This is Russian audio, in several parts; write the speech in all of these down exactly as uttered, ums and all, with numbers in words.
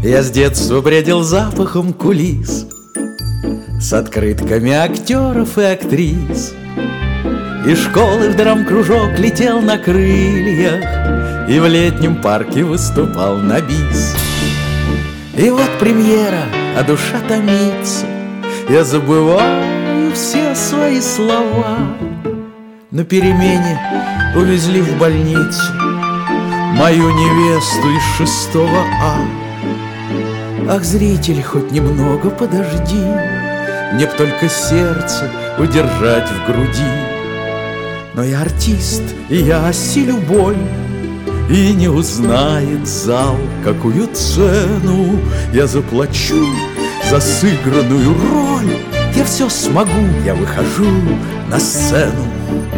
Я с детства бредил запахом кулис, с открытками актеров и актрис. Из школы в драм-кружок летел на крыльях и в летнем парке выступал на бис. И вот премьера, а душа томится. Я забываю все свои слова. На перемене увезли в больницу мою невесту из шестого А. Ах, зритель, хоть немного подожди, мне б только сердце удержать в груди. Но я артист, и я осилю боль, и не узнает зал, какую цену я заплачу за сыгранную роль. Я все смогу, я выхожу на сцену.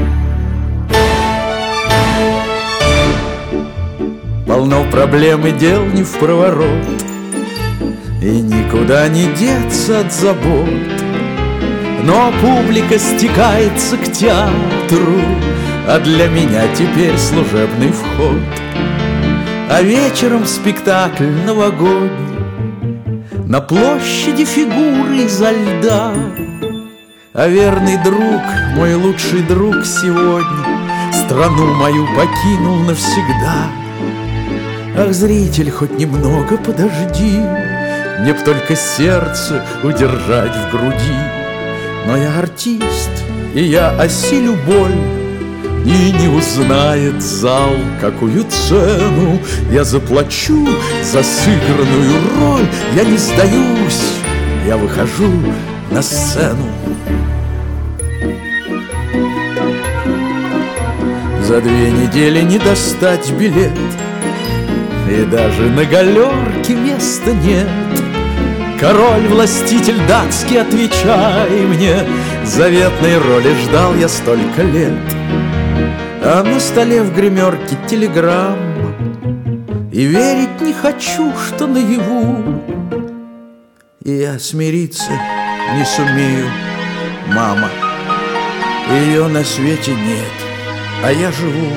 Полно проблем и дел не в проворот, и никуда не деться от забот. Но публика стекается к театру, а для меня теперь служебный вход. А вечером спектакль новогодний, на площади фигуры изо льда. А верный друг, мой лучший друг сегодня, страну мою покинул навсегда. Ах, зритель, хоть немного подожди, мне б только сердце удержать в груди. Но я артист, и я осилю боль, и не узнает зал, какую цену я заплачу за сыгранную роль. Я не сдаюсь, я выхожу на сцену. За две недели не достать билет, и даже на галерке места нет. Король-властитель датский, отвечай мне, заветной роли ждал я столько лет. А на столе в гримерке телеграмма, и верить не хочу, что наяву. И я смириться не сумею, мама. Ее на свете нет, а я живу.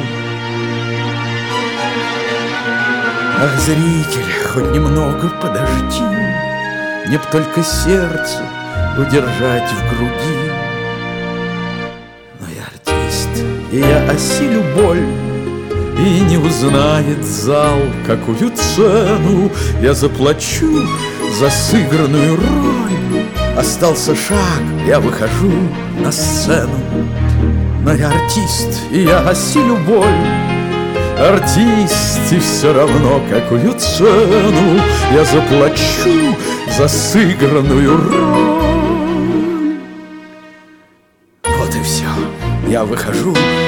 Ах, зритель, хоть немного подожди, мне б только сердце удержать в груди. Но я артист, и я осилю боль, и не узнает зал, какую цену я заплачу за сыгранную роль. Остался шаг, я выхожу на сцену. Но я артист, и я осилю боль. Артист, и все равно, какую цену я заплачу за сыгранную роль. Вот и все, я выхожу